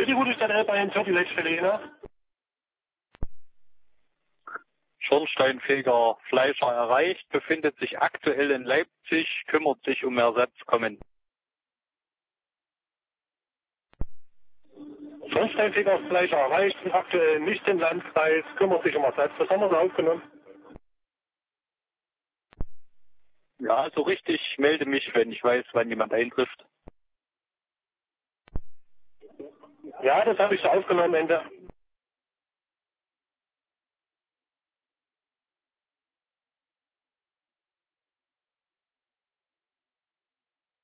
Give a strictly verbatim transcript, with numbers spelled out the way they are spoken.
die Route Stadt Elbein für die letzte Lehne. Schornsteinfeger Fleischer erreicht, befindet sich aktuell in Leipzig, kümmert sich um Ersatz, kommen. Schornsteinfeger Fleischer erreicht, aktuell nicht im Landkreis, kümmert sich um Ersatz. Das haben wir so aufgenommen. Ja, so richtig, ich melde mich, wenn ich weiß, wann jemand eintrifft. Ja, das habe ich so aufgenommen, Ende.